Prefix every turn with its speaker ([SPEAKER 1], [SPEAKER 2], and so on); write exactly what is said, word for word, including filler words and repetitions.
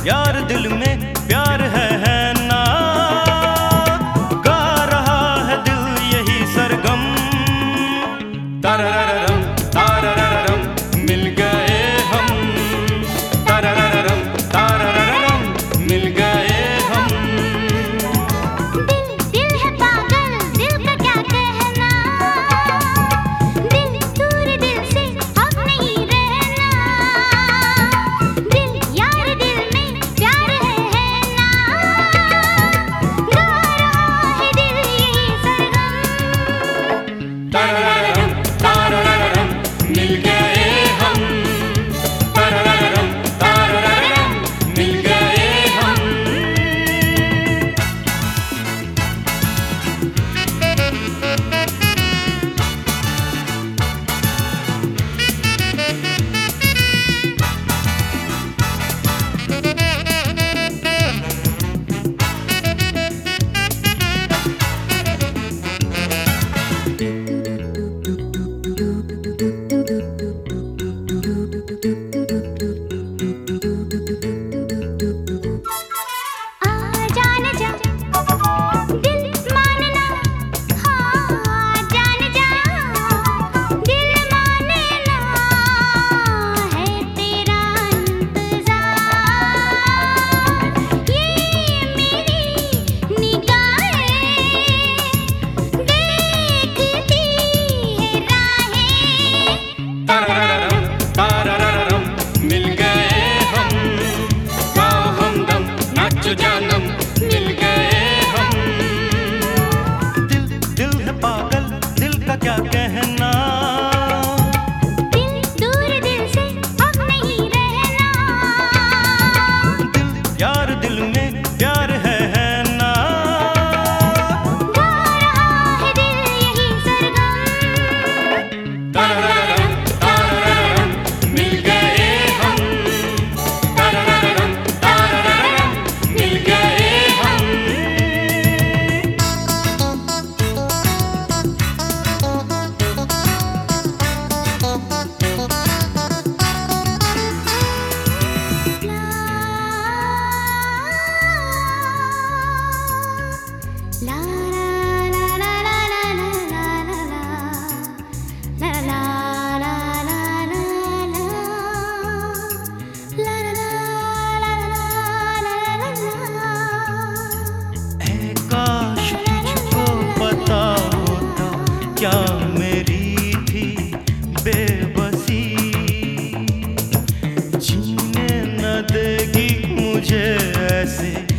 [SPEAKER 1] यार दिल में प्यार है, है ना। गा रहा है दिल यही सरगम। तारारारम तारारारम मिल गए हम। तारारारम तारारारम मिल गए हम।
[SPEAKER 2] दिल दिल है पागल, दिल का क्या कहना। दिल दूर दिल से अब नहीं रहना। दिल यार दिल में प्यार है, है ना। गा रहा है दिल यही सरगम।
[SPEAKER 1] तारारारम तारारारम मिल गए हम। तारारारम तारारारम मिल गए हम।
[SPEAKER 2] आ जान जा दिल मानना। हाँ जान जा दिल मानना। है तेरा इंतजार। ये मेरी निगाहें देखती है राहें।
[SPEAKER 1] तारारारम तारारारम मिल गए हम। गाओ हमदम नाचो जानम मिल गए हम। दिल दिल है पागल, दिल का क्या कहना।
[SPEAKER 2] दिल दूर दिल से अब नहीं रहना।
[SPEAKER 1] दिल यार दिल में प्यार है, है ना।
[SPEAKER 2] गा रहा है दिल यही सरगम।
[SPEAKER 1] तारारारम तारारारम मिल गए हम। तारारारम तारारारम मिल गए हम।
[SPEAKER 2] ला ला ला ला ला ला ला ला ला ला ला ला ला ला ला ला।
[SPEAKER 1] ऐ काश तुझको पता होता क्या मेरी थी बेबसी। जीने न देगी मुझे ऐसे